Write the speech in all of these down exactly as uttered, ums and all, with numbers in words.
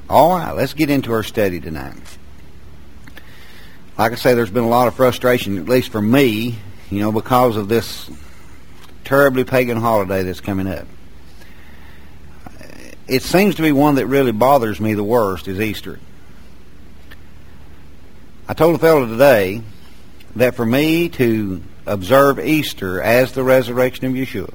All right, let's get into our study tonight. Like I say, there's been a lot of frustration, at least for me, you know, because of this terribly pagan holiday that's coming up. It seems to be one that really bothers me the worst is Easter. I told a fellow today that for me to observe Easter as the resurrection of Yeshua,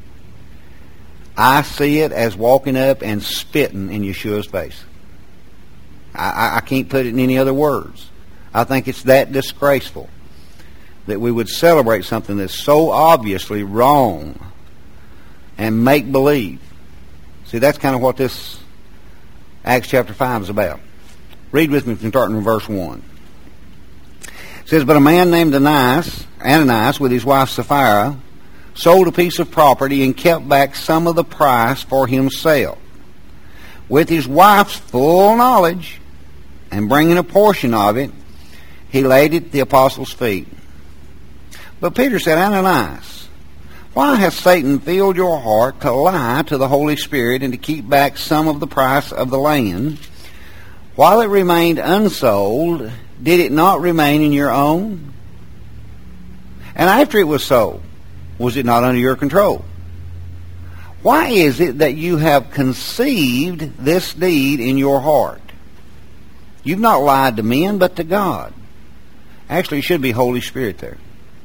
I see it as walking up and spitting in Yeshua's face. I, I can't put it in any other words. I think it's that disgraceful that we would celebrate something that's so obviously wrong and make-believe. See, that's kind of what this Acts chapter five is about. Read with me from starting in verse one. It says, "But a man named Ananias, Ananias with his wife Sapphira, sold a piece of property and kept back some of the price for himself. With his wife's full knowledge, and bringing a portion of it, he laid it at the apostles' feet. But Peter said, Ananias, why has Satan filled your heart to lie to the Holy Spirit and to keep back some of the price of the land? While it remained unsold, did it not remain in your own? And after it was sold, was it not under your control? Why is it that you have conceived this deed in your heart? You've not lied to men, but to God." Actually, it should be Holy Spirit there.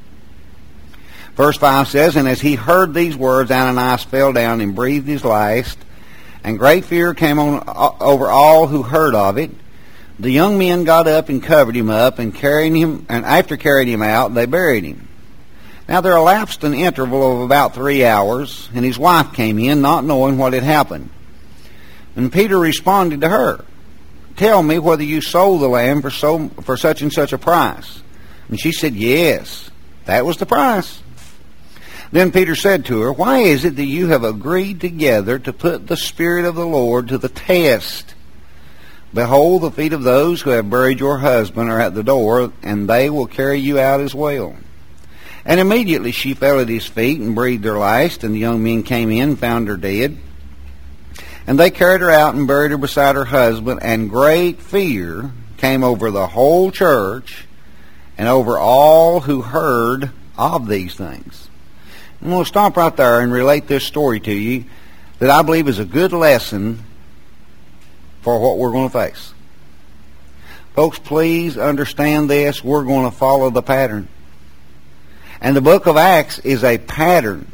Verse five says, "And as he heard these words, Ananias fell down and breathed his last, and great fear came on over all who heard of it. The young men got up and covered him up, and carried him, and after carrying him out, they buried him. Now there elapsed an interval of about three hours, and his wife came in, not knowing what had happened. And Peter responded to her, 'Tell me whether you sold the land for so for such and such a price.' And she said, 'Yes, that was the price.' Then Peter said to her, 'Why is it that you have agreed together to put the Spirit of the Lord to the test? Behold, the feet of those who have buried your husband are at the door, and they will carry you out as well.' And immediately she fell at his feet and breathed her last, and the young men came in and found her dead. And they carried her out and buried her beside her husband, and great fear came over the whole church and over all who heard of these things." I'm going to stop right there and relate this story to you that I believe is a good lesson for what we're going to face. Folks, please understand this. We're going to follow the pattern. And the book of Acts is a pattern.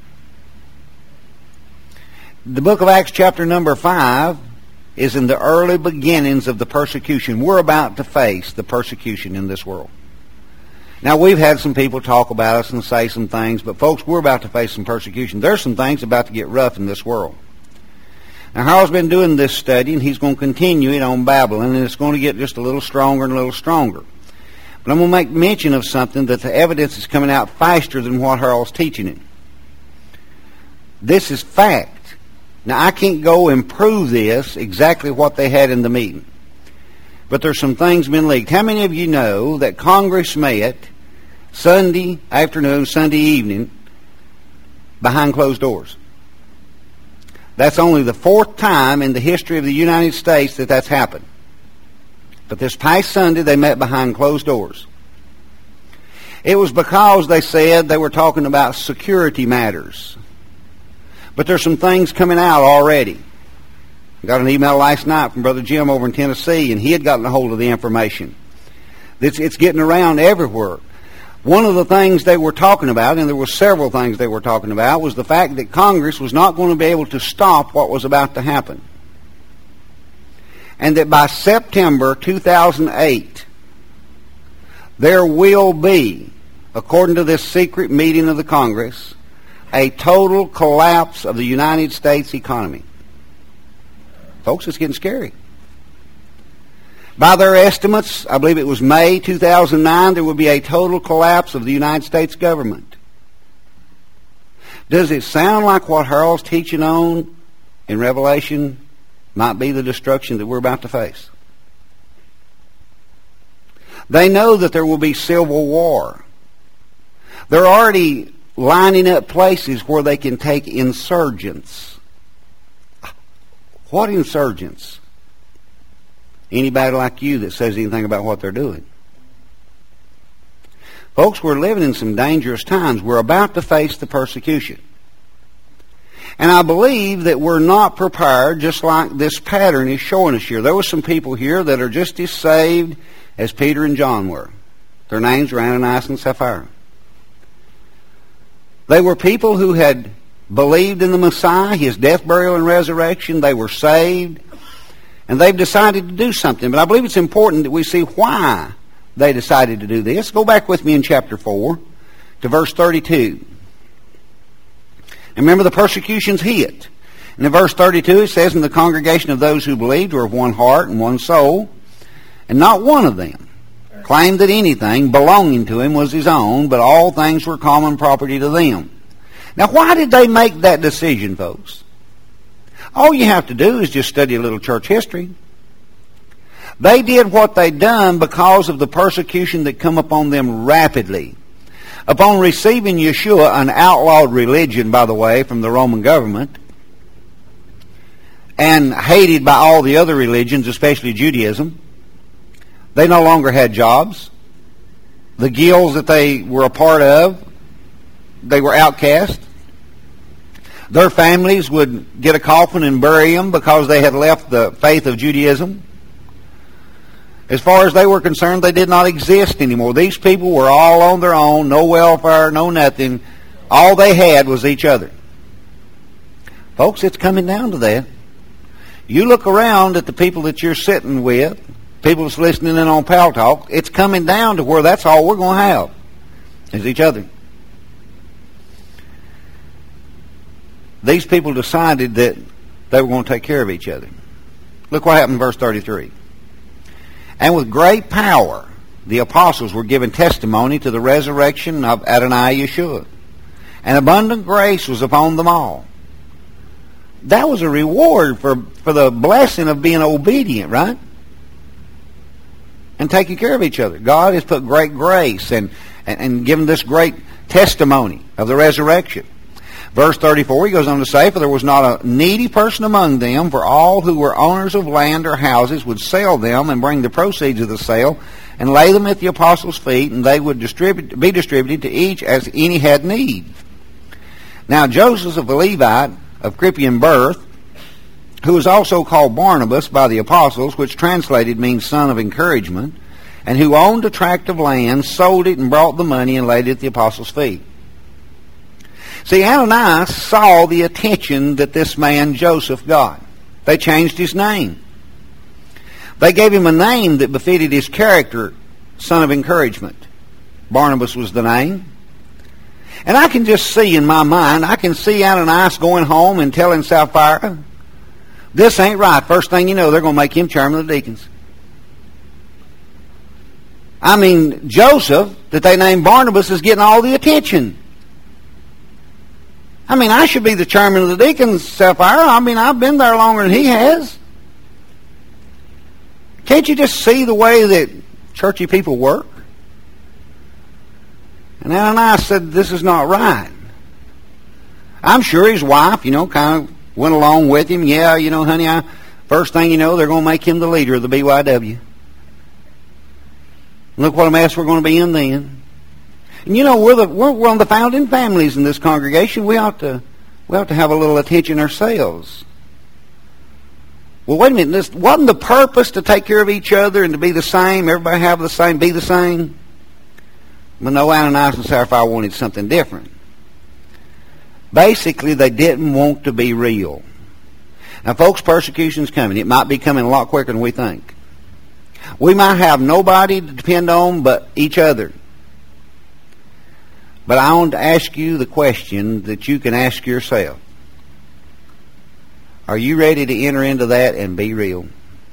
The book of Acts chapter number five is in the early beginnings of the persecution. We're about to face the persecution in this world. Now, we've had some people talk about us and say some things, but folks, we're about to face some persecution. There's some things about to get rough in this world. Now, Harold's been doing this study, and he's going to continue it on Babylon, and it's going to get just a little stronger and a little stronger. But I'm going to make mention of something that the evidence is coming out faster than what Harold's teaching it. This is fact. Now, I can't go and prove this, exactly what they had in the meeting. But there's some things been leaked. How many of you know that Congress met Sunday afternoon, Sunday evening, behind closed doors? That's only the fourth time in the history of the United States that that's happened. But this past Sunday, they met behind closed doors. It was because they said they were talking about security matters. But there's some things coming out already. I got an email last night from Brother Jim over in Tennessee, and he had gotten a hold of the information. It's, it's getting around everywhere. One of the things they were talking about, and there were several things they were talking about, was the fact that Congress was not going to be able to stop what was about to happen. And that by September two thousand eight, there will be, according to this secret meeting of the Congress, a total collapse of the United States economy. Folks, it's getting scary. By their estimates, I believe it was May two thousand nine, there will be a total collapse of the United States government. Does it sound like what Harold's teaching on in Revelation might be the destruction that we're about to face? They know that there will be civil war. They're already lining up places where they can take insurgents. What insurgents? anybody like you that says anything about what they're doing. Folks, we're living in some dangerous times. We're about to face the persecution. And I believe that we're not prepared, just like this pattern is showing us here. There were some people here that are just as saved as Peter and John were. Their names were Ananias and Sapphira. They were people who had believed in the Messiah, His death, burial, and resurrection. They were saved. And they've decided to do something. But I believe it's important that we see why they decided to do this. Go back with me in chapter four to verse thirty-two. And remember, the persecution's hit. And in verse thirty-two it says, "And the congregation of those who believed were of one heart and one soul. And not one of them claimed that anything belonging to him was his own, but all things were common property to them." Now, why did they make that decision, folks? All you have to do is just study a little church history. They did what they done because of the persecution that come upon them rapidly. Upon receiving Yeshua, an outlawed religion, by the way, from the Roman government, and hated by all the other religions, especially Judaism, they no longer had jobs. The guilds that they were a part of, they were outcast. Their families would get a coffin and bury them because they had left the faith of Judaism. As far as they were concerned, they did not exist anymore. These people were all on their own, no welfare, no nothing. All they had was each other. Folks, it's coming down to that. You look around at the people that you're sitting with, people that's listening in on Pal Talk, it's coming down to where that's all we're going to have is each other. These people decided that they were going to take care of each other. Look what happened in verse thirty-three. "And with great power the apostles were given testimony to the resurrection of Adonai Yeshua. And abundant grace was upon them all." That was a reward for, for the blessing of being obedient, right? And taking care of each other. God has put great grace and, and, and given this great testimony of the resurrection. Verse thirty-four, he goes on to say, "For there was not a needy person among them, for all who were owners of land or houses would sell them and bring the proceeds of the sale and lay them at the apostles' feet, and they would distribute, be distributed to each as any had need. Now Joseph, a Levite of Cyprian birth, who was also called Barnabas by the apostles, which translated means son of encouragement, and who owned a tract of land, sold it and brought the money and laid it at the apostles' feet." See, Ananias saw the attention that this man Joseph got. They changed his name. They gave him a name that befitted his character, son of encouragement. Barnabas was the name. And I can just see in my mind, I can see Ananias going home and telling Sapphira, "This ain't right." First thing you know, they're going to make him chairman of the deacons. I mean, Joseph, that they named Barnabas, is getting all the attention. I mean, I should be the chairman of the deacons, Sapphira. I mean, I've been there longer than he has. Can't you just see the way that churchy people work? And Ananias said, "This is not right." I'm sure his wife, you know, kind of went along with him. "Yeah, you know, honey, I, first thing you know, they're going to make him the leader of the B Y W. Look what a mess we're going to be in then." And you know, we're, the, we're one of the founding families in this congregation. We ought to we ought to have a little attention ourselves. Well, wait a minute. This wasn't the purpose to take care of each other and to be the same, everybody have the same, be the same? But no, Ananias and Sapphira wanted something different. Basically, they didn't want to be real. Now, folks, persecution's coming. It might be coming a lot quicker than we think. We might have nobody to depend on but each other. But I want to ask you the question that you can ask yourself. Are you ready to enter into that and be real?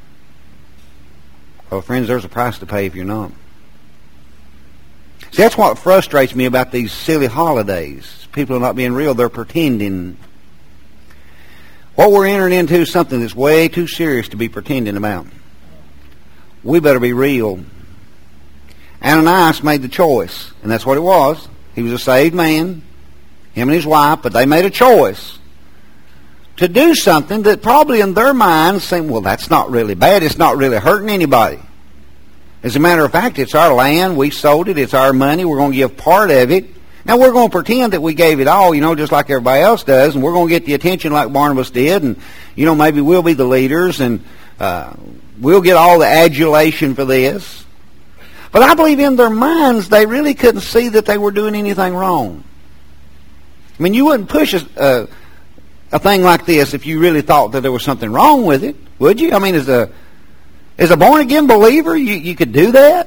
Well, friends, there's a price to pay if you're not. See, that's what frustrates me about these silly holidays. People are not being real. They're pretending. What we're entering into is something that's way too serious to be pretending about. We better be real. Ananias made the choice, and that's what it was. He was a saved man, him and his wife, but they made a choice to do something that probably in their minds saying, well, that's not really bad. It's not really hurting anybody. As a matter of fact, it's our land. We sold it. It's our money. We're going to give part of it. Now, we're going to pretend that we gave it all, you know, just like everybody else does, and we're going to get the attention like Barnabas did, and, you know, maybe we'll be the leaders, and uh, we'll get all the adulation for this. But I believe in their minds they really couldn't see that they were doing anything wrong. I mean, you wouldn't push a, a, a thing like this if you really thought that there was something wrong with it, would you? I mean, as a as a born-again believer, you, you could do that?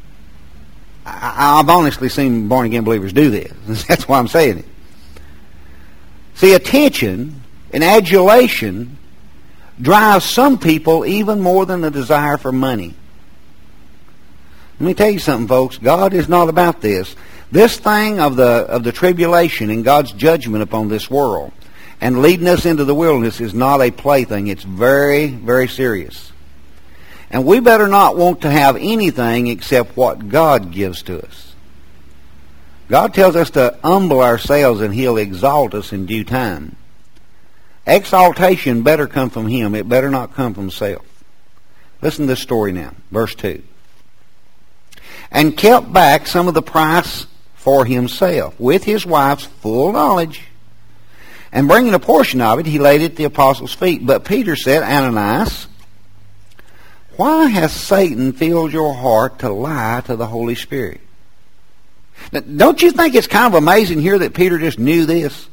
I, I've honestly seen born-again believers do this. That's why I'm saying it. See, attention and adulation drives some people even more than the desire for money. Let me tell you something, folks. God is not about this. This thing of the of the tribulation and God's judgment upon this world and leading us into the wilderness is not a plaything. It's very, very serious. And we better not want to have anything except what God gives to us. God tells us to humble ourselves and He'll exalt us in due time. Exaltation better come from Him. It better not come from self. Listen to this story now. Verse two. And kept back some of the price for himself, with his wife's full knowledge. And bringing a portion of it, he laid it at the apostles' feet. But Peter said, Ananias, why has Satan filled your heart to lie to the Holy Spirit? Now, don't you think it's kind of amazing here that Peter just knew this?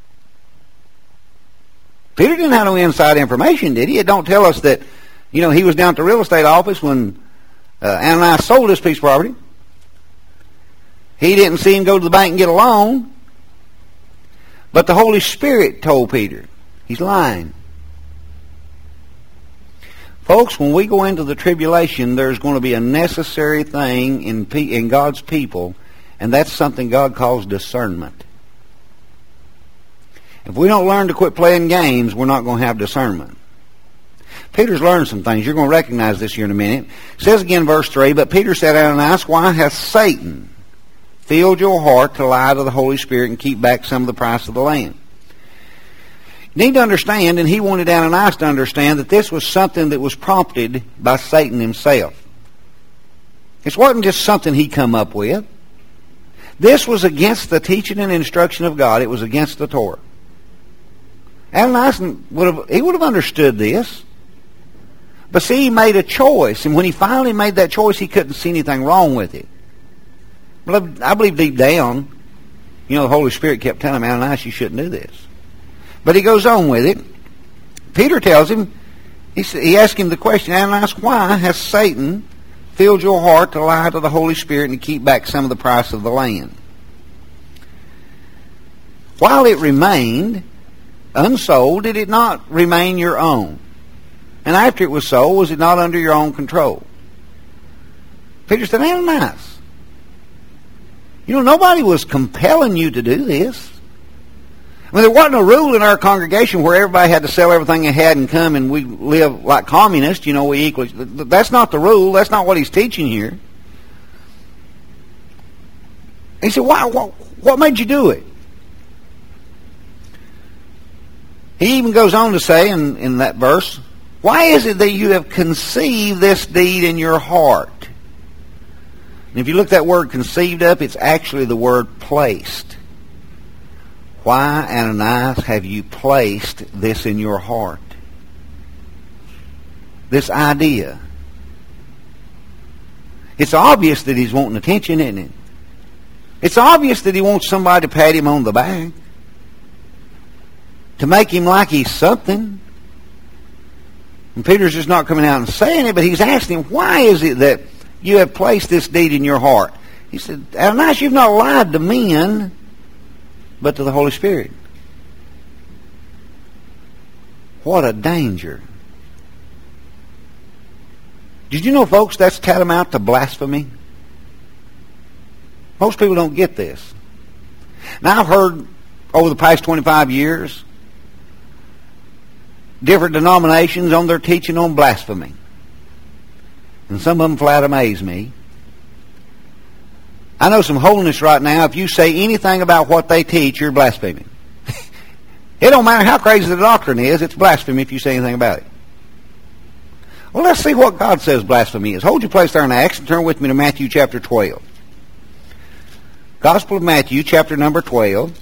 Peter didn't have no inside information, did he? It don't tell us that, you know, he was down at the real estate office when uh, Ananias sold this piece of property. He didn't see him go to the bank and get a loan. But the Holy Spirit told Peter. He's lying. Folks, when we go into the tribulation, there's going to be a necessary thing in, pe- in God's people, and that's something God calls discernment. If we don't learn to quit playing games, we're not going to have discernment. Peter's learned some things. You're going to recognize this here in a minute. It says again in verse three, but Peter said, Ananias, why hath Satan filled your heart to lie to the Holy Spirit and keep back some of the price of the land? You need to understand, and he wanted Ananias to understand, that this was something that was prompted by Satan himself. It wasn't just something he come up with. This was against the teaching and instruction of God. It was against the Torah. Ananias would have, he would have understood this. But see, he made a choice, and when he finally made that choice, he couldn't see anything wrong with it. But I believe deep down, you know, the Holy Spirit kept telling him, Ananias, you shouldn't do this. But he goes on with it. Peter tells him, he, he asked him the question, Ananias, why has Satan filled your heart to lie to the Holy Spirit and to keep back some of the price of the land? While it remained unsold, did it not remain your own? And after it was sold, was it not under your own control? Peter said, Ananias, you know, nobody was compelling you to do this. I mean, there wasn't a rule in our congregation where everybody had to sell everything they had and come and we live like communists, you know, we equally. That's not the rule. That's not what he's teaching here. He said, why, what, what made you do it? He even goes on to say in, in that verse, why is it that you have conceived this deed in your heart? And if you look that word conceived up, it's actually the word placed. Why, Ananias, have you placed this in your heart? This idea. It's obvious that he's wanting attention, isn't it? It's obvious that he wants somebody to pat him on the back. To make him like he's something. And Peter's just not coming out and saying it, but he's asking him, why is it that you have placed this deed in your heart? He said, Ananias, you've not lied to men, but to the Holy Spirit. What a danger. Did you know, folks, that's tantamount to blasphemy? Most people don't get this. Now, I've heard over the past twenty-five years different denominations on their teaching on blasphemy. And some of them flat amaze me. I know some holiness right now, if you say anything about what they teach, you're blaspheming. It don't matter how crazy the doctrine is, it's blasphemy if you say anything about it. Well, let's see what God says blasphemy is. Hold your place there in Acts and turn with me to Matthew chapter twelve. Gospel of Matthew, chapter number twelve.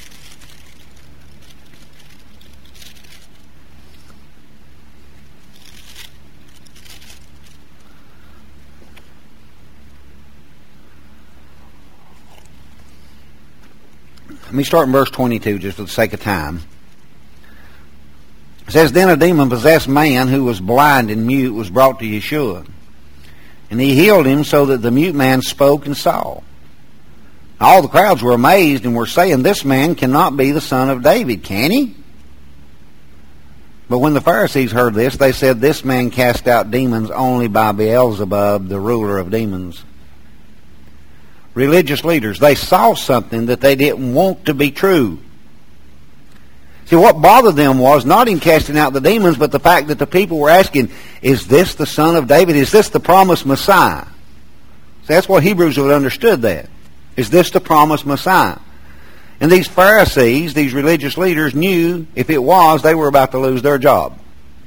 Let me start in verse twenty-two just for the sake of time. It says, Then a demon-possessed man who was blind and mute was brought to Yeshua. And he healed him so that the mute man spoke and saw. All the crowds were amazed and were saying, This man cannot be the son of David, can he? But when the Pharisees heard this, they said, This man cast out demons only by Beelzebub, the ruler of demons. Religious leaders, they saw something that they didn't want to be true. See, what bothered them was not in casting out the demons, but the fact that the people were asking, Is this the son of David? Is this the promised Messiah? See, that's what Hebrews would have understood that. Is this the promised Messiah? And these Pharisees, these religious leaders, knew if it was, they were about to lose their job.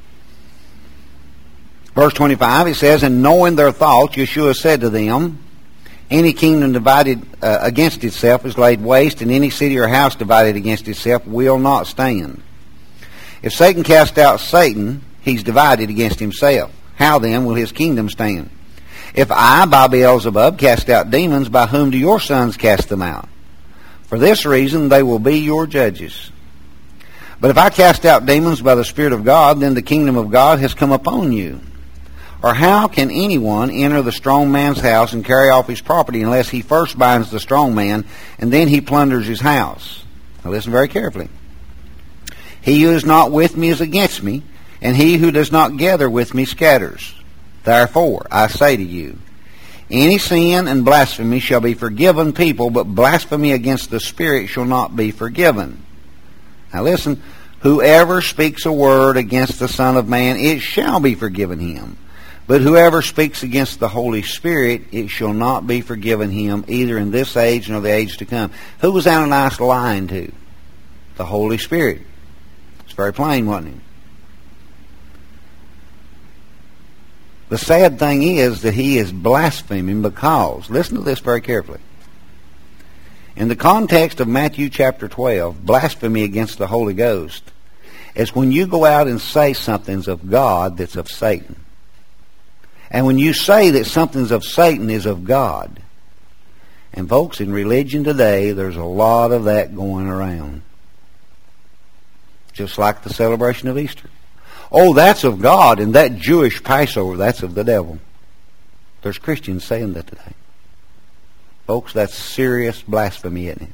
Verse twenty-five, it says, And knowing their thoughts, Yeshua said to them, Any kingdom divided uh, against itself is laid waste, and any city or house divided against itself will not stand. If Satan cast out Satan, he's divided against himself. How then will his kingdom stand? If I, by Beelzebub, cast out demons, by whom do your sons cast them out? For this reason they will be your judges. But if I cast out demons by the Spirit of God, then the kingdom of God has come upon you. Or how can anyone enter the strong man's house and carry off his property unless he first binds the strong man, and then he plunders his house? Now listen very carefully. He who is not with me is against me, and he who does not gather with me scatters. Therefore, I say to you, any sin and blasphemy shall be forgiven people, but blasphemy against the Spirit shall not be forgiven. Now listen, whoever speaks a word against the Son of Man, it shall be forgiven him. But whoever speaks against the Holy Spirit, it shall not be forgiven him, either in this age nor the age to come. Who was Ananias lying to? The Holy Spirit. It's very plain, wasn't it? The sad thing is that he is blaspheming because, listen to this very carefully. In the context of Matthew chapter twelve, blasphemy against the Holy Ghost is when you go out and say something's of God that's of Satan. And when you say that something's of Satan is of God. And folks, in religion today, there's a lot of that going around. Just like the celebration of Easter. Oh, that's of God, and that Jewish Passover, that's of the devil. There's Christians saying that today. Folks, that's serious blasphemy, isn't it?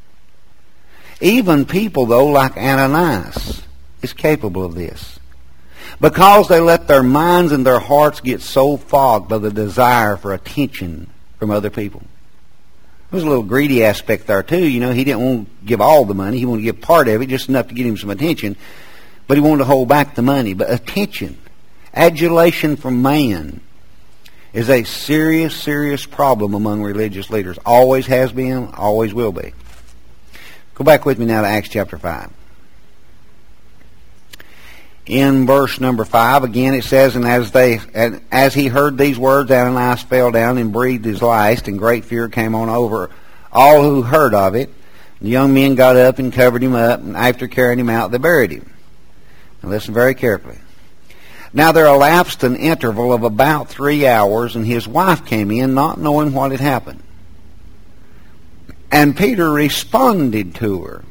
Even people, though, like Ananias, is capable of this. Because they let their minds and their hearts get so fogged by the desire for attention from other people. There's a little greedy aspect there, too. You know, he didn't want to give all the money. He wanted to give part of it, just enough to get him some attention. But he wanted to hold back the money. But attention, adulation from man, is a serious, serious problem among religious leaders. Always has been, always will be. Go back with me now to Acts chapter five. In verse number five, again it says, And as they, and as he heard these words, Ananias fell down and breathed his last, and great fear came on over all who heard of it. The young men got up and covered him up, and after carrying him out, they buried him. Now listen very carefully. Now there elapsed an interval of about three hours, and his wife came in, not knowing what had happened. And Peter responded to her.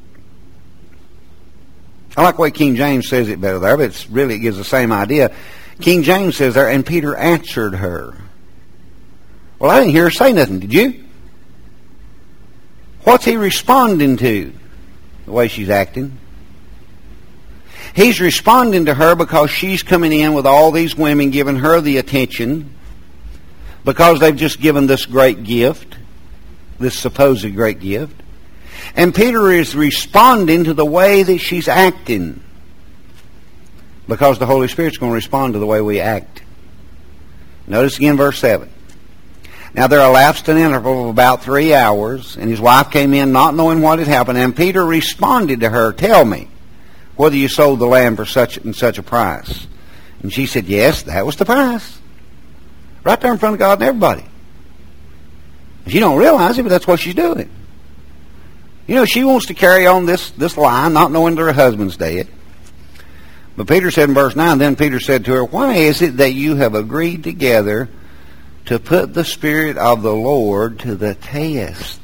I like the way King James says it better there, but it's really it gives the same idea. King James says there, and Peter answered her. Well, I didn't hear her say nothing, did you? What's he responding to? The way she's acting. He's responding to her because she's coming in with all these women giving her the attention because they've just given this great gift, this supposed great gift. And Peter is responding to the way that she's acting because the Holy Spirit's going to respond to the way we act. Notice again verse seven. Now there elapsed an interval of about three hours, and his wife came in not knowing what had happened, and Peter responded to her, "Tell me whether you sold the land for such and such a price." And she said, "Yes, that was the price." Right there in front of God and everybody. She don't realize it, but that's what she's doing. You know, she wants to carry on this, this lie, not knowing that her husband's dead. But Peter said in verse nine, then Peter said to her, "Why is it that you have agreed together to put the Spirit of the Lord to the test?"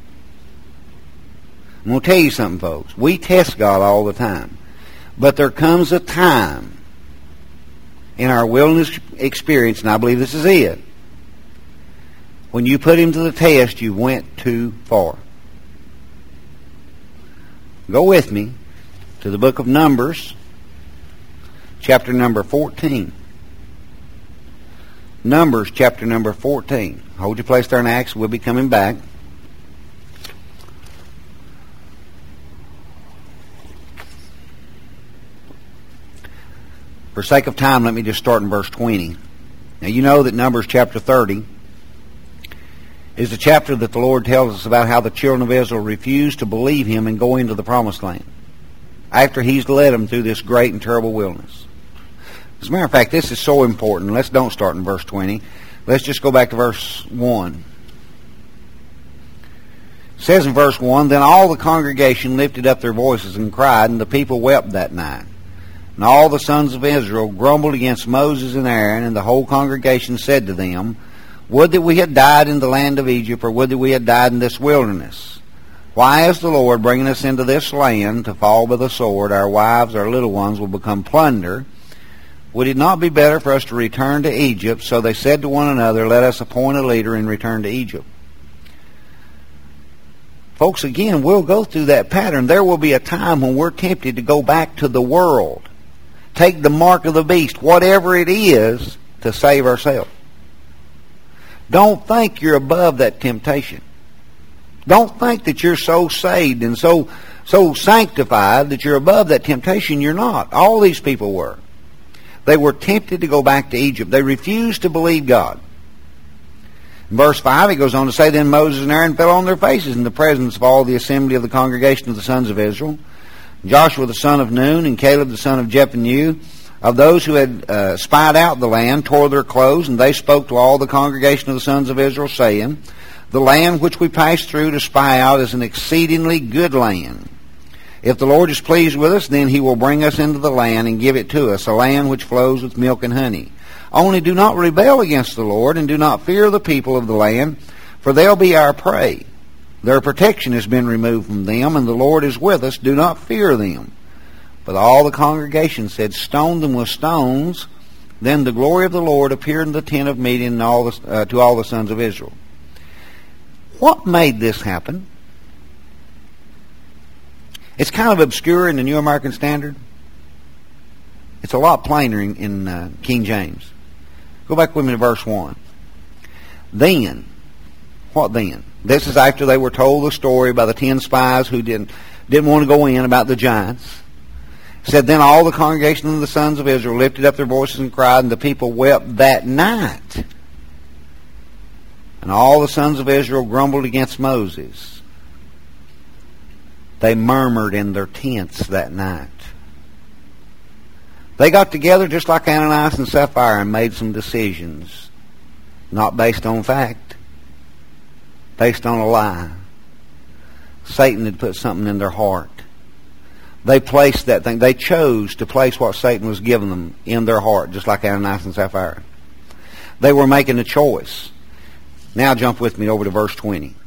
I'm going to tell you something, folks. We test God all the time. But there comes a time in our wilderness experience, and I believe this is it, when you put him to the test, you went too far. Go with me to the book of Numbers, chapter number fourteen. Numbers, chapter number fourteen. Hold your place there in Acts. We'll be coming back. For sake of time, let me just start in verse twenty. Now, you know that Numbers chapter thirty is the chapter that the Lord tells us about how the children of Israel refused to believe him and go into the promised land after he's led them through this great and terrible wilderness. As a matter of fact, this is so important. Let's don't start in verse twenty. Let's just go back to verse one. It says in verse one, "Then all the congregation lifted up their voices and cried, and the people wept that night. And all the sons of Israel grumbled against Moses and Aaron, and the whole congregation said to them, Would that we had died in the land of Egypt, or would that we had died in this wilderness. Why is the Lord bringing us into this land to fall by the sword? Our wives, our little ones will become plunder. Would it not be better for us to return to Egypt? So they said to one another, Let us appoint a leader and return to Egypt." Folks, again, we'll go through that pattern. There will be a time when we're tempted to go back to the world. Take the mark of the beast, whatever it is, to save ourselves. Don't think you're above that temptation. Don't think that you're so saved and so so sanctified that you're above that temptation. You're not. All these people were. They were tempted to go back to Egypt. They refused to believe God. In verse five, he goes on to say, "Then Moses and Aaron fell on their faces in the presence of all the assembly of the congregation of the sons of Israel. Joshua the son of Nun and Caleb the son of Jephunneh, of those who had uh, spied out the land, tore their clothes, and they spoke to all the congregation of the sons of Israel, saying, The land which we passed through to spy out is an exceedingly good land. If the Lord is pleased with us, then he will bring us into the land and give it to us, a land which flows with milk and honey. Only do not rebel against the Lord, and do not fear the people of the land, for they'll be our prey. Their protection has been removed from them, and the Lord is with us. Do not fear them." But all the congregation said, "Stone them with stones." Then the glory of the Lord appeared in the tent of meeting and all the, uh, to all the sons of Israel. What made this happen? It's kind of obscure in the New American Standard. It's a lot plainer in, in uh, King James. Go back with me to verse one. Then, what then? This is after they were told the story by the ten spies who didn't, didn't want to go in about the giants. It said, "Then all the congregation of the sons of Israel lifted up their voices and cried, and the people wept that night. And all the sons of Israel grumbled against Moses. They murmured in their tents that night." They got together just like Ananias and Sapphira and made some decisions, not based on fact, based on a lie. Satan had put something in their heart. They placed that thing. They chose to place what Satan was giving them in their heart, just like Ananias and Sapphira. They were making a choice. Now jump with me over to verse twenty.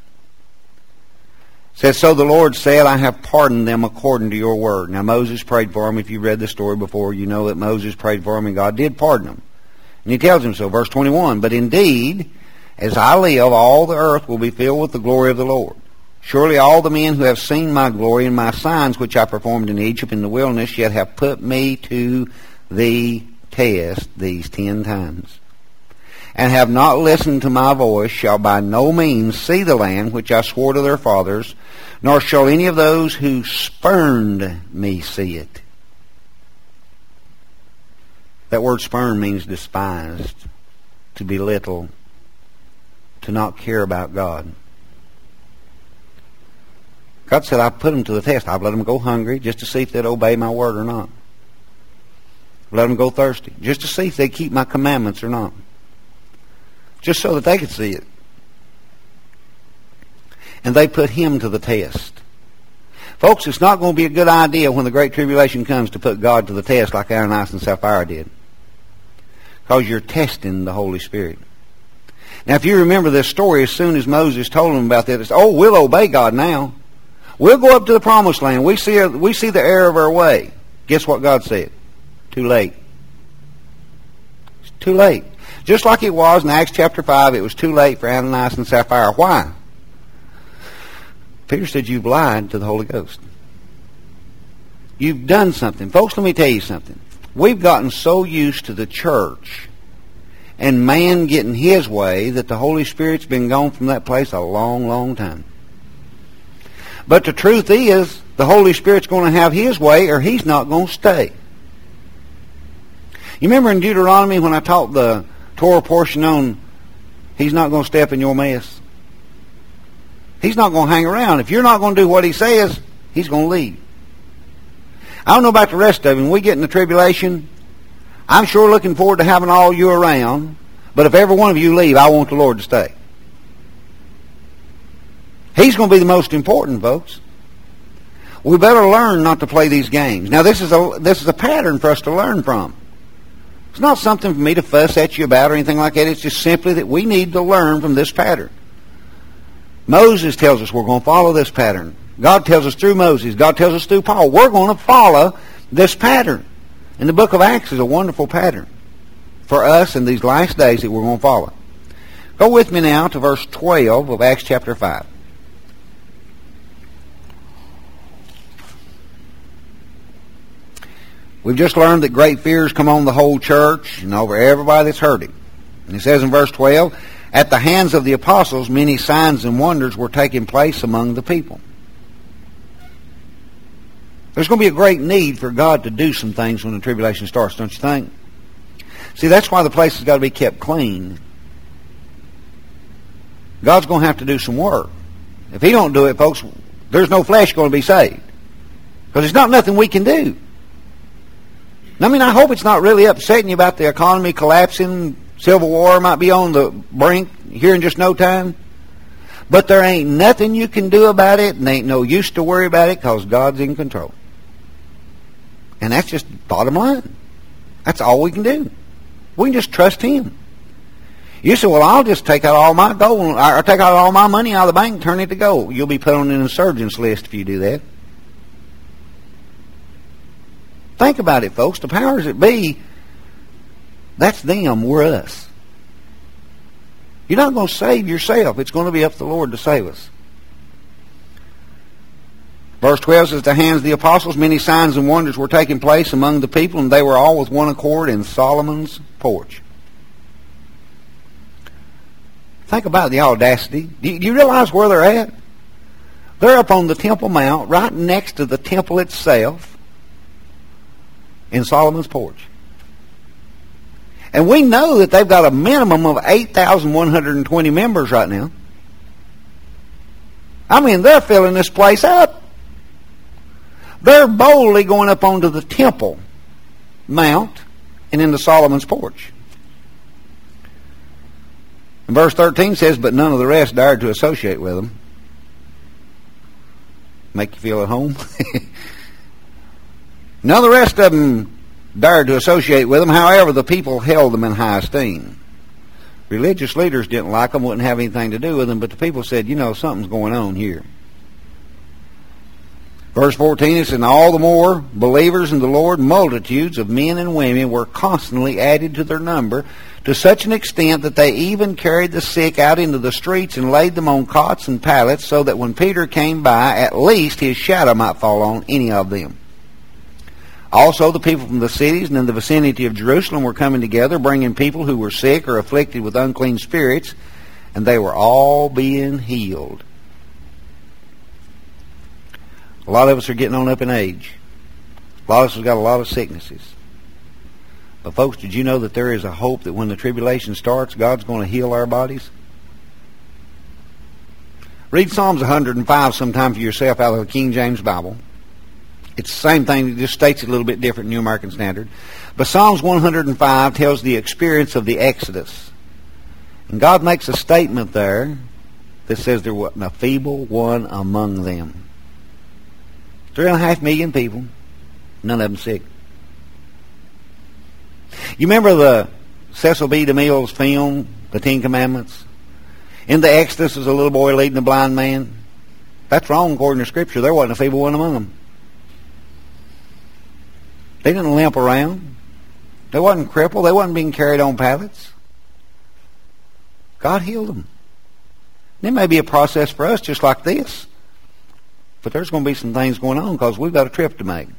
It says, "So the Lord said, I have pardoned them according to your word." Now Moses prayed for him. If you read the story before, you know that Moses prayed for him and God did pardon him. And he tells him so, verse twenty-one, "But indeed, as I live, all the earth will be filled with the glory of the Lord. Surely all the men who have seen my glory and my signs which I performed in Egypt in the wilderness yet have put me to the test these ten times, and have not listened to my voice, shall by no means see the land which I swore to their fathers, nor shall any of those who spurned me see it." That word spurn means despised, to belittle, to not care about God. God said, I put them to the test. I've let them go hungry just to see if they'd obey my word or not. I've let them go thirsty just to see if they'd keep my commandments or not. Just so that they could see it. And they put him to the test. Folks, it's not going to be a good idea when the Great Tribulation comes to put God to the test like Ananias and Sapphira did. Because you're testing the Holy Spirit. Now, if you remember this story, as soon as Moses told them about that, it's, oh, we'll obey God now. We'll go up to the promised land. We see, we see the error of our way. Guess what God said? Too late. It's too late. Just like it was in Acts chapter five, it was too late for Ananias and Sapphira. Why? Peter said, you've lied to the Holy Ghost. You've done something. Folks, let me tell you something. We've gotten so used to the church and man getting his way that the Holy Spirit's been gone from that place a long, long time. But the truth is, the Holy Spirit's going to have his way or he's not going to stay. You remember in Deuteronomy when I taught the Torah portion on he's not going to step in your mess? He's not going to hang around. If you're not going to do what he says, he's going to leave. I don't know about the rest of you. When we get in the tribulation, I'm sure looking forward to having all you around. But if every one of you leave, I want the Lord to stay. He's going to be the most important, folks. We better learn not to play these games. Now, this is a this is a pattern for us to learn from. It's not something for me to fuss at you about or anything like that. It's just simply that we need to learn from this pattern. Moses tells us we're going to follow this pattern. God tells us through Moses. God tells us through Paul. We're going to follow this pattern. And the book of Acts is a wonderful pattern for us in these last days that we're going to follow. Go with me now to verse twelve of Acts chapter five. We've just learned that great fears come on the whole church and over everybody that's hurting. And it says in verse twelve, at the hands of the apostles, many signs and wonders were taking place among the people. There's going to be a great need for God to do some things when the tribulation starts, don't you think? See, that's why the place has got to be kept clean. God's going to have to do some work. If he don't do it, folks, there's no flesh going to be saved. Because it's not nothing we can do. I mean, I hope it's not really upsetting you about the economy collapsing. Civil war might be on the brink here in just no time. But there ain't nothing you can do about it, and ain't no use to worry about it because God's in control. And that's just bottom line. That's all we can do. We can just trust him. You say, well, I'll just take out all my gold, or take out all my money out of the bank and turn it to gold. You'll be put on an insurgents list if you do that. Think about it, folks. The powers that be, that's them, we're us. You're not going to save yourself. It's going to be up to the Lord to save us. Verse twelve says, at the hands of the apostles, many signs and wonders were taking place among the people, and they were all with one accord in Solomon's porch. Think about the audacity. Do you realize where they're at? They're up on the Temple Mount, right next to the temple itself, in Solomon's porch. And we know that they've got a minimum of eight thousand one hundred twenty members right now. I mean, they're filling this place up. They're boldly going up onto the Temple Mount and into Solomon's porch. And verse thirteen says, but none of the rest dared to associate with them. Make you feel at home? None of the rest of them dared to associate with them. However, the people held them in high esteem. Religious leaders didn't like them, wouldn't have anything to do with them, but the people said, you know, something's going on here. Verse fourteen, it said, and all the more believers in the Lord, multitudes of men and women were constantly added to their number, to such an extent that they even carried the sick out into the streets and laid them on cots and pallets, so that when Peter came by, at least his shadow might fall on any of them. Also, the people from the cities and in the vicinity of Jerusalem were coming together, bringing people who were sick or afflicted with unclean spirits, and they were all being healed. A lot of us are getting on up in age. A lot of us have got a lot of sicknesses. But folks, did you know that there is a hope that when the tribulation starts, God's going to heal our bodies? Read Psalms one hundred five sometime for yourself out of the King James Bible. It's the same thing, it just states it a little bit different in New American Standard. But Psalms one hundred five tells the experience of the Exodus. And God makes a statement there that says there wasn't a feeble one among them. Three and a half million people, none of them sick. You remember the Cecil B. DeMille's film, The Ten Commandments? In the Exodus is a little boy leading a blind man. That's wrong according to Scripture. There wasn't a feeble one among them. They didn't limp around. They wasn't crippled. They wasn't being carried on pallets. God healed them. There may be a process for us just like this. But there's going to be some things going on because we've got a trip to make.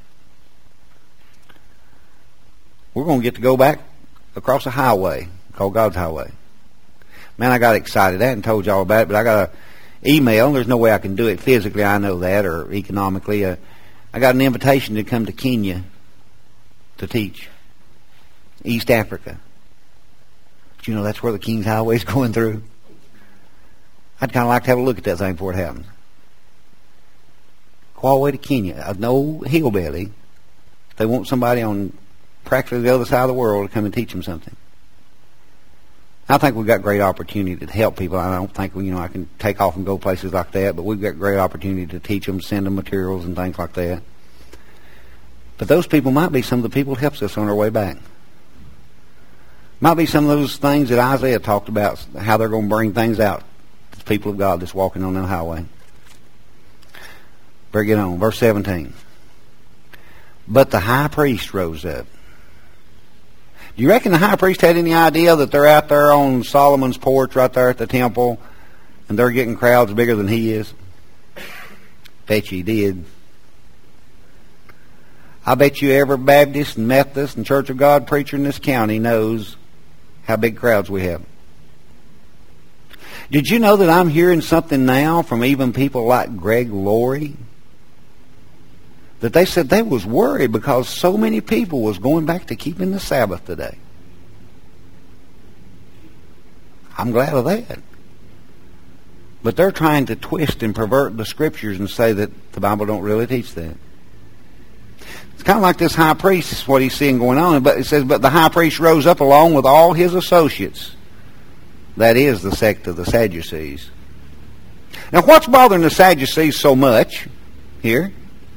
We're going to get to go back across a highway called God's Highway. Man, I got excited. I hadn't told y'all about it, but I got an email. There's no way I can do it physically, I know that, or economically. Uh, I got an invitation to come to Kenya to teach. East Africa. But you know that's where the King's Highway is going through. I'd kind of like to have a look at that thing before it happens. Go all the way to Kenya. No hillbilly. They want somebody on practically the other side of the world to come and teach them something. I think we've got great opportunity to help people. I don't think, you know, I can take off and go places like that, but we've got great opportunity to teach them, send them materials and things like that. But those people might be some of the people that helps us on our way back. Might be some of those things that Isaiah talked about, how they're going to bring things out to the people of God that's walking on the highway. Better get on. Verse seventeen. But the high priest rose up. Do you reckon the high priest had any idea that they're out there on Solomon's porch right there at the temple and they're getting crowds bigger than he is? Bet you he did. I bet you every Baptist and Methodist and Church of God preacher in this county knows how big crowds we have. Did you know that I'm hearing something now from even people like Greg Laurie? That they said they was worried because so many people was going back to keeping the Sabbath today. I'm glad of that. But they're trying to twist and pervert the Scriptures and say that the Bible don't really teach that. It's kind of like this high priest is what he's seeing going on. But it says, but the high priest rose up along with all his associates. That is the sect of the Sadducees. Now what's bothering the Sadducees so much here?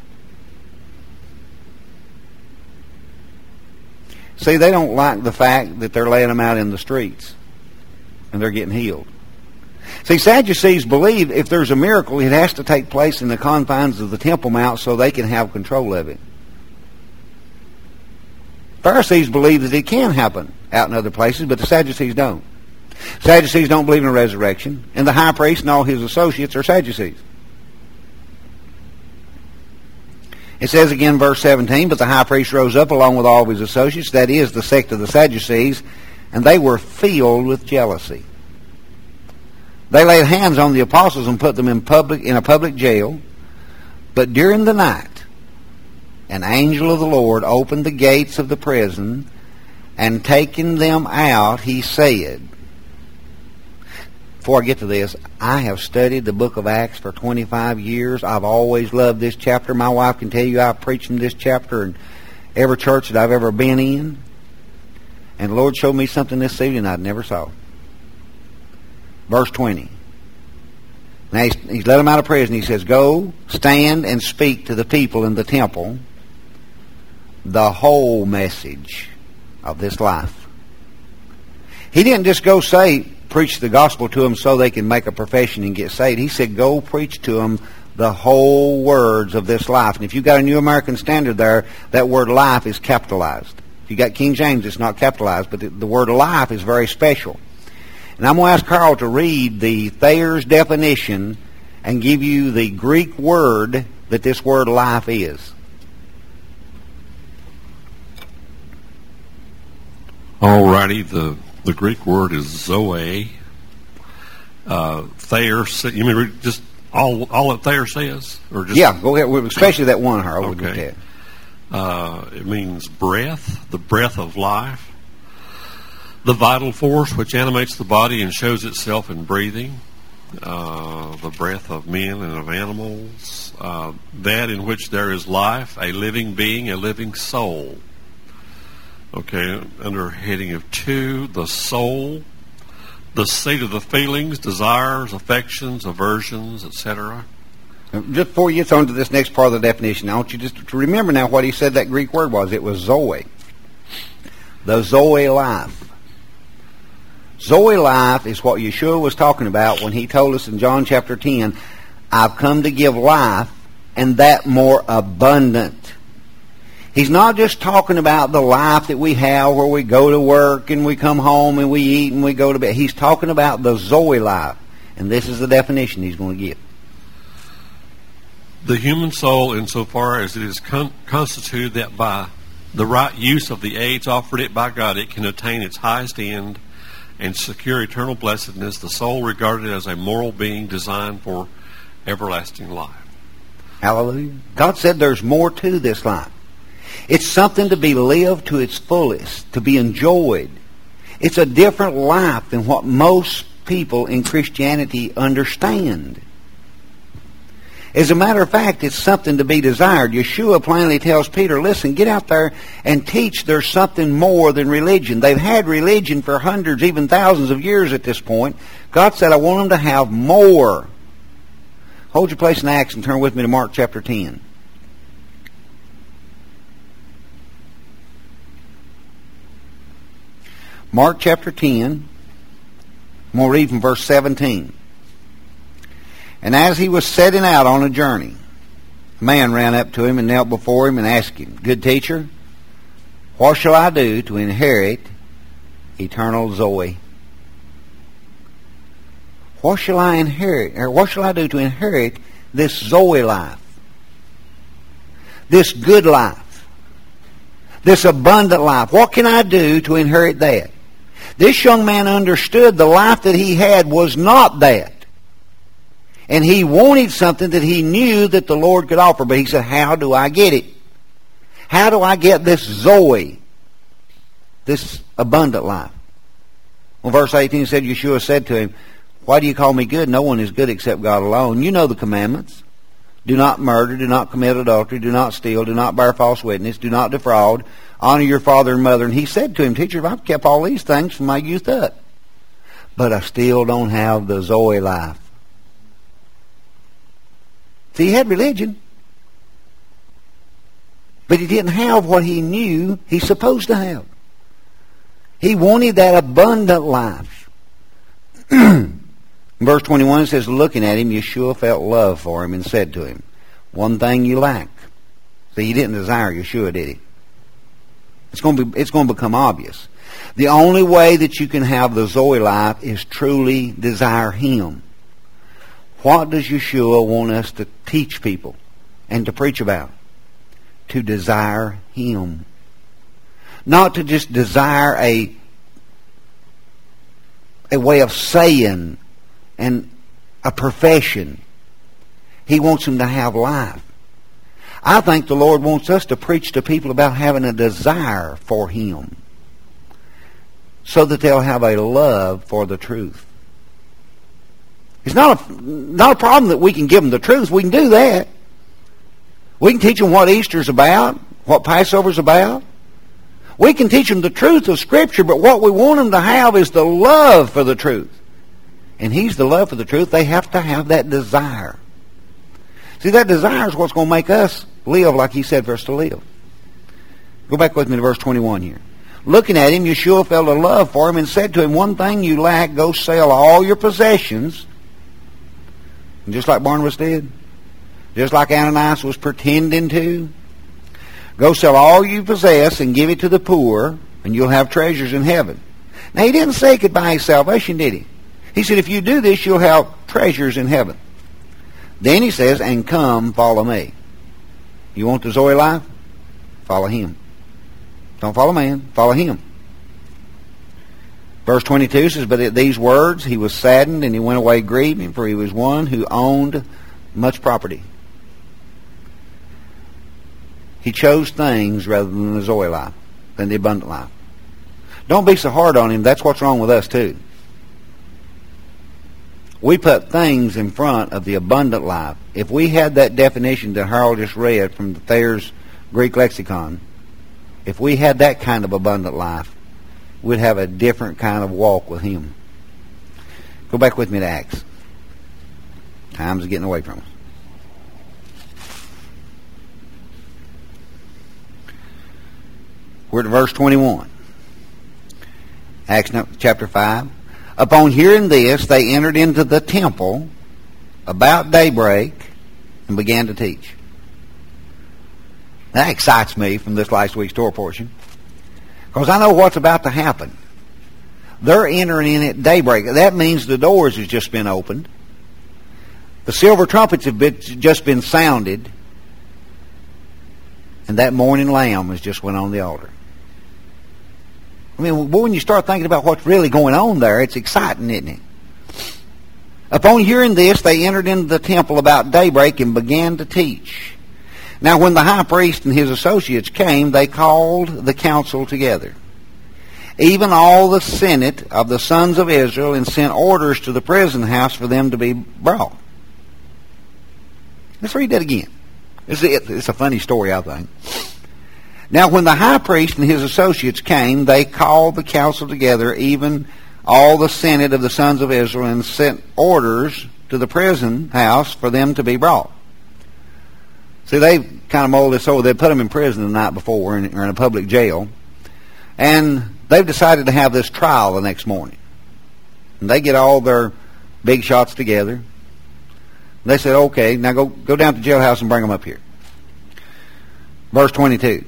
See, they don't like the fact that they're laying them out in the streets and they're getting healed. See, Sadducees believe if there's a miracle, it has to take place in the confines of the Temple Mount so they can have control of it. Pharisees believe that it can happen out in other places, but the Sadducees don't. Sadducees don't believe in a resurrection, and the high priest and all his associates are Sadducees. It says again, verse seventeen, but the high priest rose up along with all of his associates, that is, the sect of the Sadducees, and they were filled with jealousy. They laid hands on the apostles and put them in public in a public jail. But during the night, an angel of the Lord opened the gates of the prison, and taking them out, he said, before I get to this, I have studied the book of Acts for twenty-five years. I've always loved this chapter. My wife can tell you I've preached from this chapter in every church that I've ever been in. And the Lord showed me something this evening I never saw. Verse twenty. Now he's, he's let them out of prison. He says, go, stand, and speak to the people in the temple the whole message of this life. He didn't just go say, preach the gospel to them so they can make a profession and get saved. He said, go preach to them the whole words of this life. And if you've got a New American Standard there, that word life is capitalized. If you got King James, it's not capitalized, but the, the word life is very special. And I'm going to ask Carl to read the Thayer's definition and give you the Greek word that this word life is. All righty, the The Greek word is zoe. Uh, Thayer, you mean read just all all that Thayer says, or just yeah? Go ahead, especially that one. Harold, would okay. Look at. Uh, it means breath, the breath of life, the vital force which animates the body and shows itself in breathing, uh, the breath of men and of animals, uh, that in which there is life, a living being, a living soul. Okay, under heading of two, the soul, the seat of the feelings, desires, affections, aversions, et cetera. Just before you get on to this next part of the definition, I want you just to remember now what he said that Greek word was. It was Zoe. The Zoe life. Zoe life is what Yeshua was talking about when he told us in John chapter ten, I've come to give life, and that more abundant. He's not just talking about the life that we have where we go to work and we come home and we eat and we go to bed. He's talking about the Zoe life. And this is the definition he's going to give. The human soul, insofar as it is con- constituted that by the right use of the aids offered it by God, it can attain its highest end and secure eternal blessedness, the soul regarded as a moral being designed for everlasting life. Hallelujah. God said there's more to this life. It's something to be lived to its fullest, to be enjoyed. It's a different life than what most people in Christianity understand. As a matter of fact, it's something to be desired. Yeshua plainly tells Peter, listen, get out there and teach there's something more than religion. They've had religion for hundreds, even thousands of years at this point. God said, I want them to have more. Hold your place in Acts and turn with me to Mark chapter ten. Mark chapter ten, I'm going to read from verse seventeen. And as he was setting out on a journey, a man ran up to him and knelt before him and asked him, Good teacher, what shall I do to inherit eternal Zoe? What shall I inherit, or what shall I do to inherit this Zoe life? This good life? This abundant life? What can I do to inherit that? This young man understood the life that he had was not that. And he wanted something that he knew that the Lord could offer. But he said, how do I get it? How do I get this Zoe? This abundant life? Well, verse eighteen said, Yeshua said to him, why do you call me good? No one is good except God alone. You know the commandments. Do not murder, do not commit adultery, do not steal, do not bear false witness, do not defraud, honor your father and mother. And he said to him, Teacher, I've kept all these things from my youth up. But I still don't have the Zoe life. See, he had religion. But he didn't have what he knew he's supposed to have. He wanted that abundant life. Verse twenty-one says, looking at him, Yeshua felt love for him and said to him, one thing you lack. See, he didn't desire Yeshua, did he? It's going to be, it's going to become obvious. The only way that you can have the Zoe life is truly desire him. What does Yeshua want us to teach people and to preach about? To desire him. Not to just desire a, a way of saying and a profession. He wants them to have life. I think the Lord wants us to preach to people about having a desire for him so that they'll have a love for the truth. It's not a, not a problem that we can give them the truth. We can do that. We can teach them what Easter's about, what Passover's about. We can teach them the truth of Scripture, but what we want them to have is the love for the truth. And he's the love for the truth. They have to have that desire. See, that desire is what's going to make us live like he said for us to live. Go back with me to verse twenty-one here. Looking at him, Yeshua felt a love for him and said to him, one thing you lack, go sell all your possessions. And just like Barnabas did, just like Ananias was pretending to, go sell all you possess and give it to the poor, and you'll have treasures in heaven. Now, he didn't say he could buy his salvation, did he? He said, if you do this, you'll have treasures in heaven. Then he says, and come, follow me. You want the Zoe life? Follow him. Don't follow man, follow him. Verse twenty-two says, but at these words he was saddened, and he went away grieving, for he was one who owned much property. He chose things rather than the Zoe life, than the abundant life. Don't be so hard on him. That's what's wrong with us too. We put things in front of the abundant life. If we had that definition that Harold just read from the Thayer's Greek lexicon, if we had that kind of abundant life, we'd have a different kind of walk with Him. Go back with me to Acts. Time's getting away from us. We're at verse twenty-one. Acts chapter five. Upon hearing this, they entered into the temple about daybreak and began to teach. That excites me from this last week's Torah portion, because I know what's about to happen. They're entering in at daybreak. That means the doors has just been opened. The silver trumpets have been, just been sounded. And that morning lamb has just went on the altar. I mean, when you start thinking about what's really going on there, it's exciting, isn't it? Upon hearing this, they entered into the temple about daybreak and began to teach. Now, when the high priest and his associates came, they called the council together, even all the senate of the sons of Israel, and sent orders to the prison house for them to be brought. Let's read that again. It's a, it's a funny story, I think. Now, when the high priest and his associates came, they called the council together, even all the senate of the sons of Israel, and sent orders to the prison house for them to be brought. See, they kind of molded this over. They put them in prison the night before, or in, or in a public jail. And they've decided to have this trial the next morning. And they get all their big shots together. They said, okay, now go, go down to the jailhouse and bring them up here. Verse twenty-two.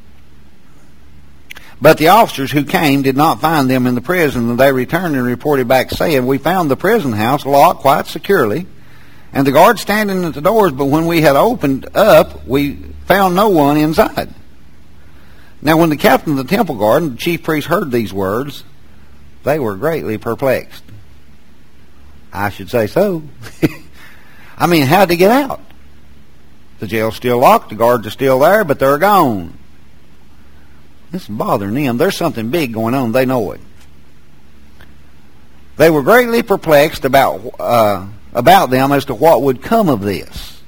But the officers who came did not find them in the prison, and they returned and reported back, saying, we found the prison house locked quite securely, and the guards standing at the doors, but when we had opened up, we found no one inside. Now when the captain of the temple guard and the chief priest heard these words, they were greatly perplexed. I should say so. I mean, how'd they get out? The jail's still locked, the guards are still there, but they're gone. This is bothering them. There's something big going on. They know it. They were greatly perplexed about uh, about them as to what would come of this.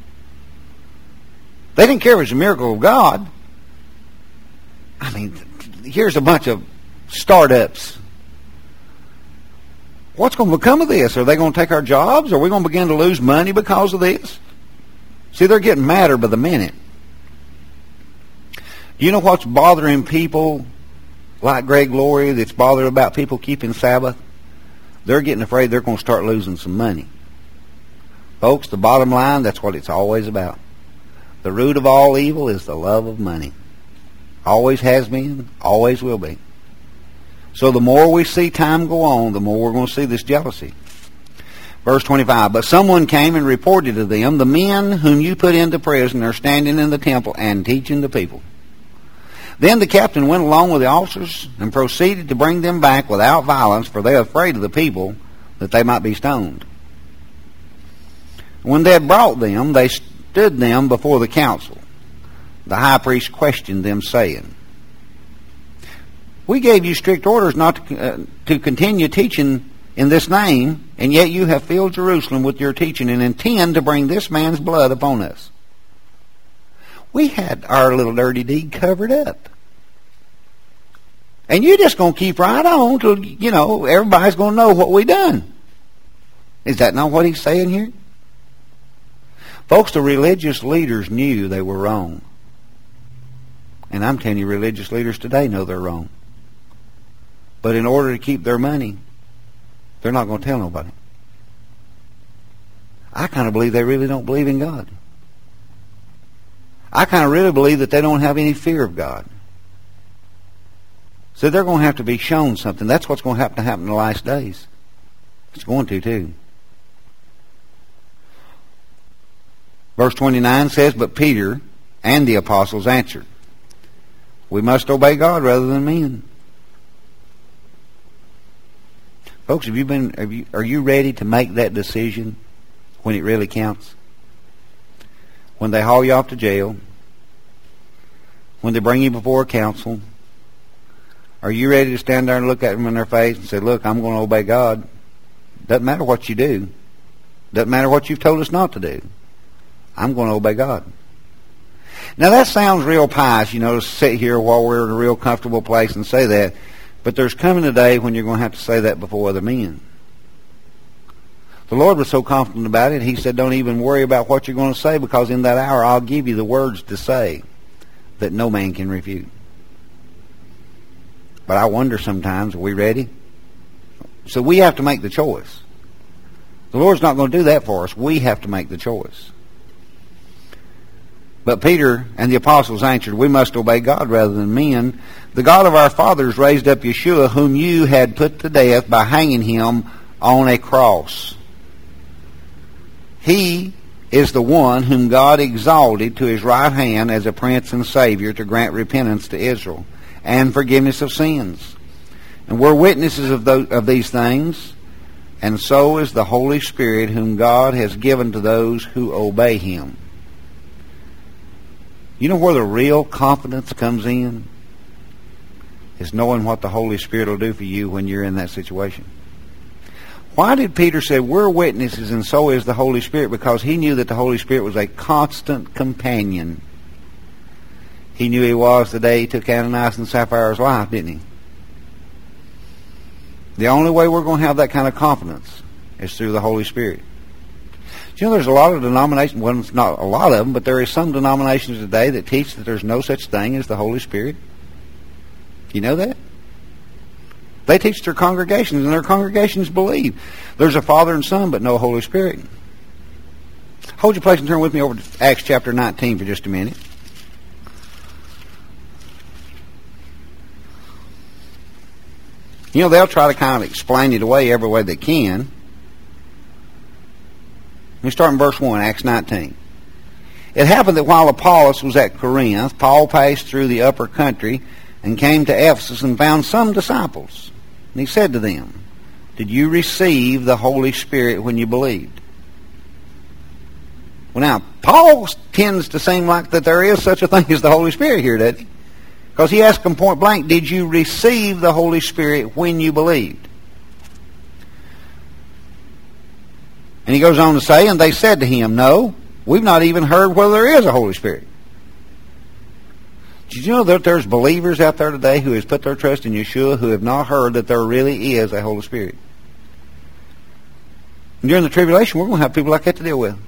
They didn't care if it was a miracle of God. I mean, here's a bunch of startups. What's going to become of this? Are they going to take our jobs? Are we going to begin to lose money because of this? See, they're getting madder by the minute. You know what's bothering people like Greg Laurie, that's bothered about people keeping Sabbath? They're getting afraid they're going to start losing some money. Folks, the bottom line, that's what it's always about. The root of all evil is the love of money. Always has been, always will be. So the more we see time go on, the more we're going to see this jealousy. Verse twenty-five, but someone came and reported to them, the men whom you put into prison are standing in the temple and teaching the people. Then the captain went along with the officers and proceeded to bring them back without violence, for they are afraid of the people, that they might be stoned. When they had brought them, they stood them before the council. The high priest questioned them, saying, we gave you strict orders not to, uh, to continue teaching in this name, and yet you have filled Jerusalem with your teaching and intend to bring this man's blood upon us. We had our little dirty deed covered up. And you're just going to keep right on till, you know, everybody's going to know what we done. Is that not what he's saying here? Folks, the religious leaders knew they were wrong. And I'm telling you, religious leaders today know they're wrong. But in order to keep their money, they're not going to tell nobody. I kind of believe they really don't believe in God. I kind of really believe that they don't have any fear of God. So they're going to have to be shown something. That's what's going to happen to happen in the last days. It's going to, too. Verse twenty-nine says, but Peter and the apostles answered, we must obey God rather than men. Folks, have you been? Have you, are you ready to make that decision when it really counts? When they haul you off to jail, when they bring you before a council, are you ready to stand there and look at them in their face and say, look, I'm going to obey God Doesn't matter what you do. Doesn't matter what you've told us not to do. I'm going to obey God. Now that sounds real pious, you know, to sit here while we're in a real comfortable place and say that. But there's coming a day when you're going to have to say that before other men. The Lord was so confident about it, He said, don't even worry about what you're going to say, because in that hour I'll give you the words to say that no man can refute. But I wonder sometimes, are we ready? So we have to make the choice. The Lord's not going to do that for us. We have to make the choice. But Peter and the apostles answered, we must obey God rather than men. The God of our fathers raised up Yeshua, whom you had put to death by hanging him on a cross. He is the one whom God exalted to His right hand as a Prince and Savior to grant repentance to Israel and forgiveness of sins. And we're witnesses of, those, of these things, and so is the Holy Spirit whom God has given to those who obey Him. You know where the real confidence comes in? Is knowing what the Holy Spirit will do for you when you're in that situation. Why did Peter say, we're witnesses and so is the Holy Spirit? Because he knew that the Holy Spirit was a constant companion. He knew He was the day He took Ananias and Sapphira's life, didn't He? The only way we're going to have that kind of confidence is through the Holy Spirit. You know, there's a lot of denominations, well, it's not a lot of them, but there is some denominations today that teach that there's no such thing as the Holy Spirit. You know that? They teach their congregations, and their congregations believe there's a Father and Son, but no Holy Spirit. Hold your place and turn with me over to Acts chapter nineteen for just a minute. You know, they'll try to kind of explain it away every way they can. Let me start in verse one, Acts nineteen. It happened that while Apollos was at Corinth, Paul passed through the upper country and came to Ephesus and found some disciples. And he said to them, did you receive the Holy Spirit when you believed? Well, now, Paul tends to seem like that there is such a thing as the Holy Spirit here, doesn't he? Because he asked them point blank, did you receive the Holy Spirit when you believed? And he goes on to say, and they said to him, no, we've not even heard whether there is a Holy Spirit. Did you know that there's believers out there today who has put their trust in Yeshua who have not heard that there really is a Holy Spirit? And during the tribulation, we're going to have people like that to deal with.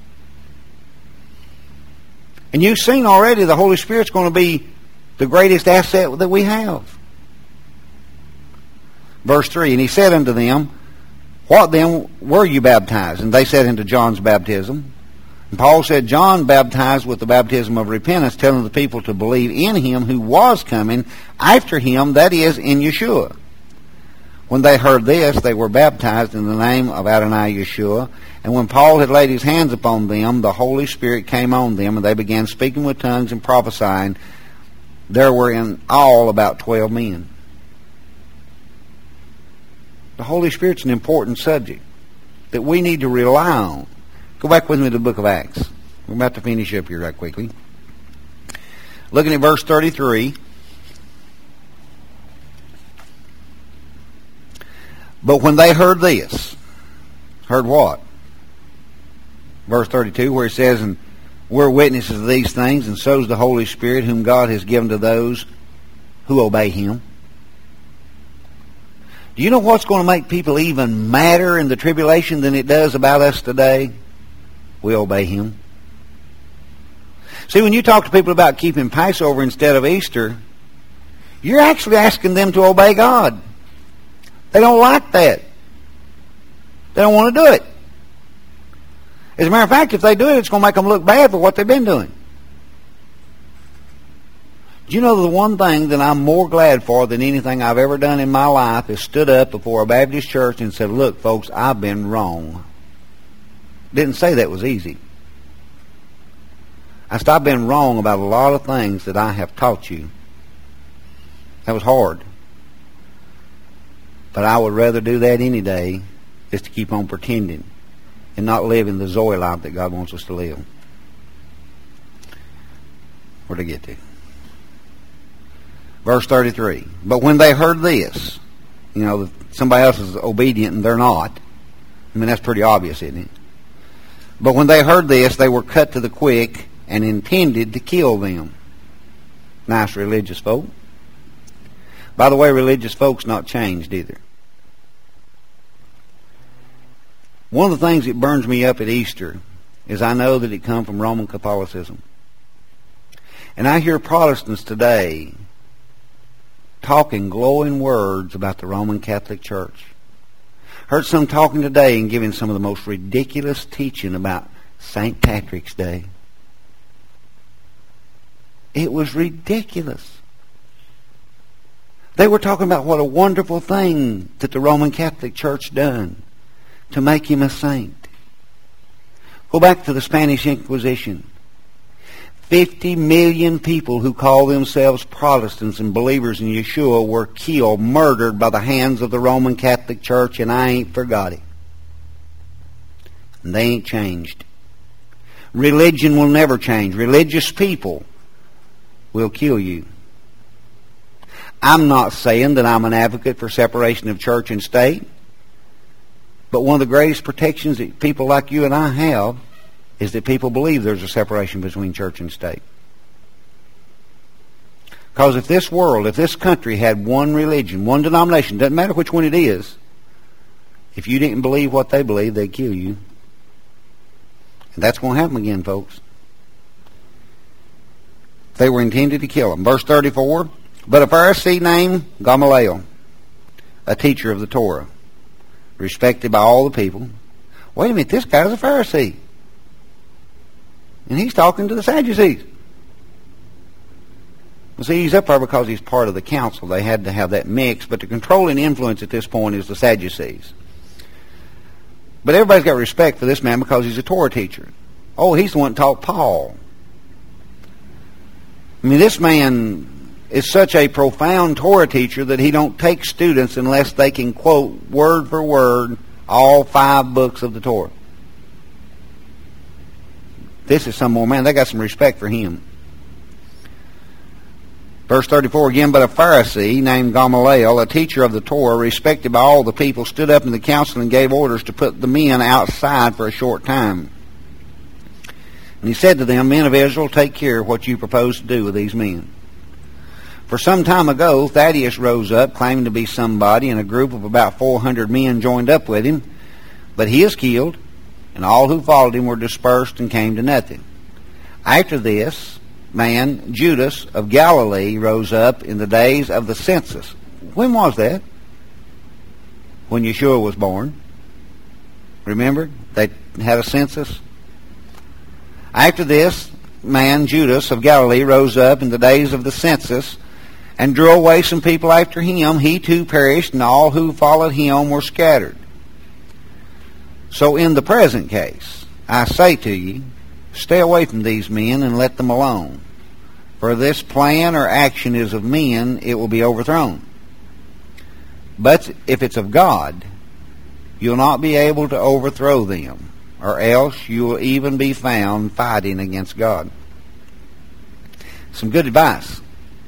And you've seen already the Holy Spirit's going to be the greatest asset that we have. Verse three, and he said unto them, what then were you baptized? And they said, into John's baptism. And Paul said, John baptized with the baptism of repentance, telling the people to believe in Him who was coming after Him, that is, in Yeshua. When they heard this, they were baptized in the name of Adonai Yeshua. And when Paul had laid his hands upon them, the Holy Spirit came on them, and they began speaking with tongues and prophesying. There were in all about twelve men. The Holy Spirit's an important subject that we need to rely on. Go back with me to the book of Acts. We're about to finish up here right quickly. Looking at verse thirty-three. But when they heard this, heard what? Verse thirty-two, where it says, and we're witnesses of these things, and so is the Holy Spirit, whom God has given to those who obey Him. Do you know what's going to make people even madder in the tribulation than it does about us today? We obey Him. See, when you talk to people about keeping Passover instead of Easter, you're actually asking them to obey God. They don't like that. They don't want to do it. As a matter of fact, if they do it, it's going to make them look bad for what they've been doing. Do you know the one thing that I'm more glad for than anything I've ever done in my life is stood up before a Baptist church and said, look, folks, I've been wrong. Didn't say that was easy. I said, I've been wrong about a lot of things that I have taught you. That was hard. But I would rather do that any day is to keep on pretending and not live in the Zoe life that God wants us to live. Where'd I get to? Verse thirty-three. But when they heard this, you know, somebody else is obedient and they're not, I mean, that's pretty obvious, isn't it? But when they heard this, they were cut to the quick and intended to kill them. Nice religious folk. By the way, religious folk's not changed either. One of the things that burns me up at Easter is I know that it come from Roman Catholicism. And I hear Protestants today talking glowing words about the Roman Catholic Church. Heard some talking today and giving some of the most ridiculous teaching about Saint Patrick's Day. It was ridiculous. They were talking about what a wonderful thing that the Roman Catholic Church done to make him a saint. Go back to the Spanish Inquisition. Fifty million people who call themselves Protestants and believers in Yeshua were killed, murdered by the hands of the Roman Catholic Church, and I ain't forgot it. And they ain't changed. Religion will never change. Religious people will kill you. I'm not saying that I'm an advocate for separation of church and state, but one of the greatest protections that people like you and I have is that people believe there's a separation between church and state. Because if this world, if this country had one religion, one denomination, doesn't matter which one it is, if you didn't believe what they believe, they'd kill you. And that's going to happen again, folks. They were intended to kill them. Verse thirty-four, but a Pharisee named Gamaliel, a teacher of the Torah, respected by all the people. Wait a minute, this guy's a Pharisee. And he's talking to the Sadducees. Well, see, he's up there because he's part of the council. They had to have that mix, but the controlling influence at this point is the Sadducees. But everybody's got respect for this man because he's a Torah teacher. Oh, he's the one that taught Paul. I mean, this man is such a profound Torah teacher that he don't take students unless they can quote word for word all five books of the Torah. This is some more man. They got some respect for him. Verse thirty-four again, but a Pharisee named Gamaliel, a teacher of the Torah, respected by all the people, stood up in the council and gave orders to put the men outside for a short time. And he said to them, men of Israel, take care of what you propose to do with these men. For some time ago, Thaddeus rose up, claiming to be somebody, and a group of about four hundred men joined up with him. But he is killed, and all who followed him were dispersed and came to nothing. After this man, Judas of Galilee, rose up in the days of the census. When was that? When Yeshua was born. Remember? They had a census. After this man, Judas of Galilee, rose up in the days of the census and drew away some people after him. He too perished, and all who followed him were scattered. So in the present case, I say to you, stay away from these men and let them alone. For this plan or action is of men, it will be overthrown. But if it's of God, you'll not be able to overthrow them, or else you will even be found fighting against God. Some good advice.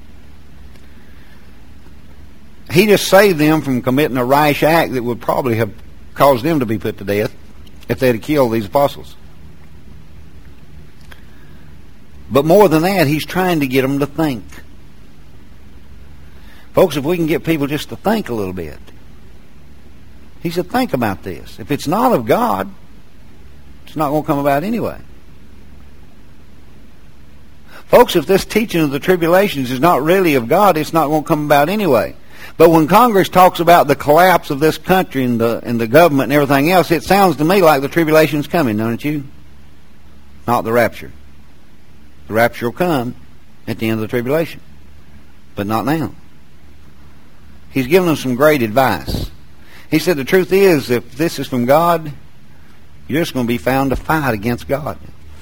He just saved them from committing a rash act that would probably have caused them to be put to death if they had killed these apostles. But more than that, he's trying to get them to think. Folks, if we can get people just to think a little bit. He said, think about this. If it's not of God, it's not going to come about anyway. Folks, if this teaching of the tribulations is not really of God, it's not going to come about anyway. But when Congress talks about the collapse of this country and the and the government and everything else, it sounds to me like the tribulation's coming, don't you? Not the rapture. The rapture will come at the end of the tribulation, but not now. He's given them some great advice. He said the truth is, if this is from God, you're just going to be found to fight against God.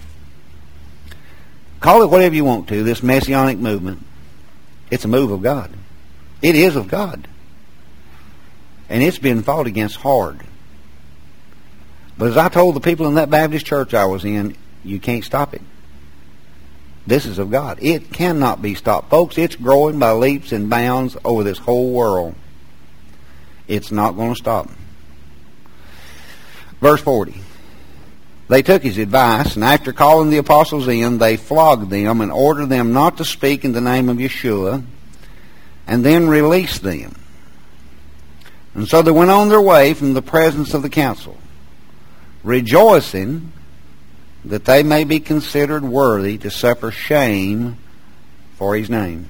Call it whatever you want to, this messianic movement. It's a move of God. It is of God. And it's been fought against hard. But as I told the people in that Baptist church I was in, you can't stop it. This is of God. It cannot be stopped. Folks, it's growing by leaps and bounds over this whole world. It's not going to stop. Verse forty. They took his advice, and after calling the apostles in, they flogged them and ordered them not to speak in the name of Yeshua, and then released them. And so they went on their way from the presence of the council, rejoicing that they may be considered worthy to suffer shame for his name.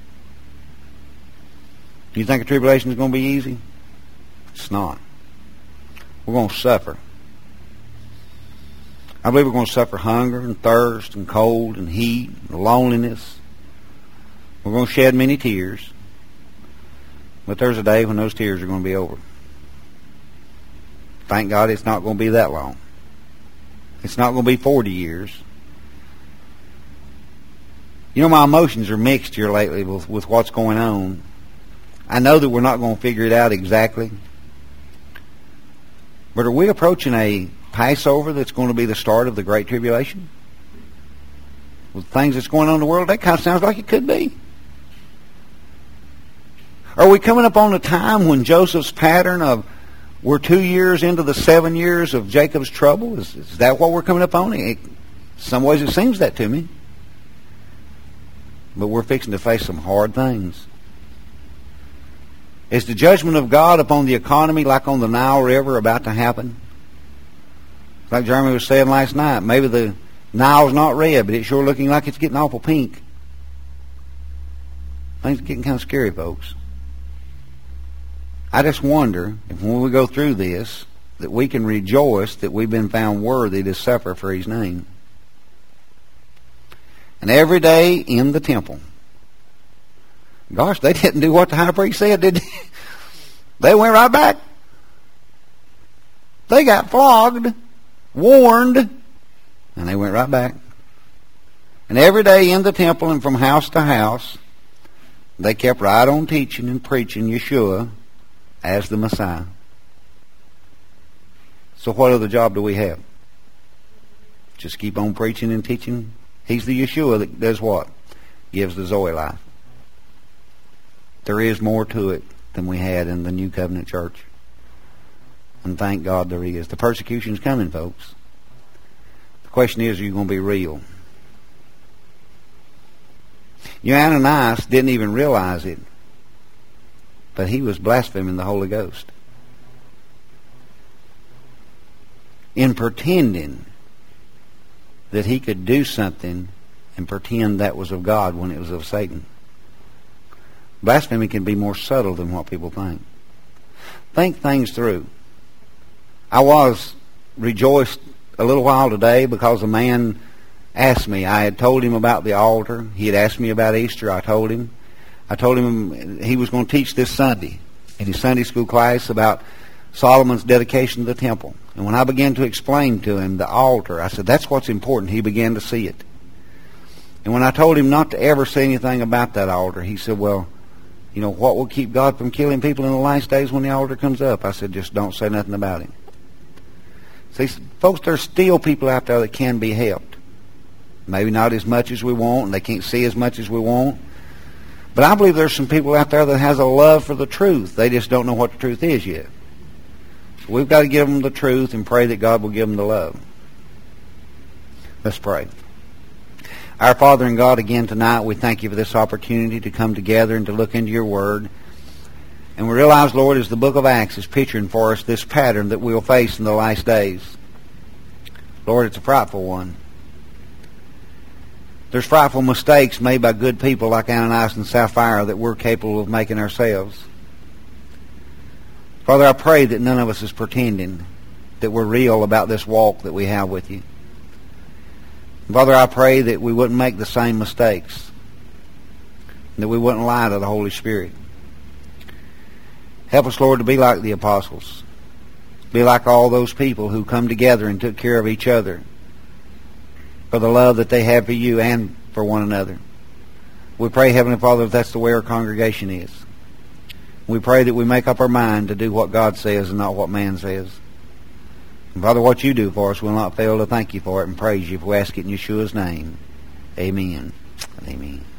Do you think a tribulation is going to be easy? It's not. We're going to suffer. I believe we're going to suffer hunger and thirst and cold and heat and loneliness. We're going to shed many tears. But there's a day when those tears are going to be over. Thank God it's not going to be that long. It's not going to be forty years. You know, my emotions are mixed here lately with, with what's going on. I know that we're not going to figure it out exactly. But are we approaching a Passover that's going to be the start of the Great Tribulation? With things that's going on in the world, that kind of sounds like it could be. Are we coming up on a time when Joseph's pattern of we're two years into the seven years of Jacob's trouble? Is, is that what we're coming up on? It, in some ways it seems that to me. But we're fixing to face some hard things. Is the judgment of God upon the economy like on the Nile River about to happen? Like Jeremy was saying last night, maybe the Nile's not red, but it's sure looking like it's getting awful pink. Things are getting kind of scary, folks. I just wonder if when we go through this, that we can rejoice that we've been found worthy to suffer for his name. And every day in the temple, gosh, they didn't do what the high priest said, did they? They went right back. They got flogged, warned, and they went right back. And every day in the temple and from house to house, they kept right on teaching and preaching Yeshua as the Messiah. So what other job do we have? Just keep on preaching and teaching? He's the Yeshua that does what? Gives the Zoe life. There is more to it than we had in the New Covenant Church. And thank God there is. The persecution's coming, folks. The question is, are you going to be real? You know, Ananias didn't even realize it, but he was blaspheming the Holy Ghost. In pretending that he could do something and pretend that was of God when it was of Satan. Blasphemy can be more subtle than what people think. Think things through. I was rejoiced a little while today because a man asked me. I had told him about the altar. He had asked me about Easter. I told him. I told him he was going to teach this Sunday in his Sunday school class about Solomon's dedication to the temple. And when I began to explain to him the altar, I said, that's what's important. He began to see it. And when I told him not to ever say anything about that altar, he said, well, you know, what will keep God from killing people in the last days when the altar comes up? I said, just don't say nothing about him. See, folks, there's still people out there that can be helped. Maybe not as much as we want, and they can't see as much as we want. But I believe there's some people out there that has a love for the truth. They just don't know what the truth is yet. So we've got to give them the truth and pray that God will give them the love. Let's pray. Our Father and God, again tonight, we thank you for this opportunity to come together and to look into your Word. And we realize, Lord, as the book of Acts is picturing for us this pattern that we'll face in the last days. Lord, it's a frightful one. There's frightful mistakes made by good people like Ananias and Sapphira that we're capable of making ourselves. Father, I pray that none of us is pretending that we're real about this walk that we have with you. Father, I pray that we wouldn't make the same mistakes, that we wouldn't lie to the Holy Spirit. Help us, Lord, to be like the apostles, be like all those people who come together and took care of each other for the love that they have for you and for one another. We pray, Heavenly Father, if that's the way our congregation is. We pray that we make up our mind to do what God says and not what man says. And Father, what you do for us, we'll not fail to thank you for it and praise you if we ask it in Yeshua's name. Amen. Amen.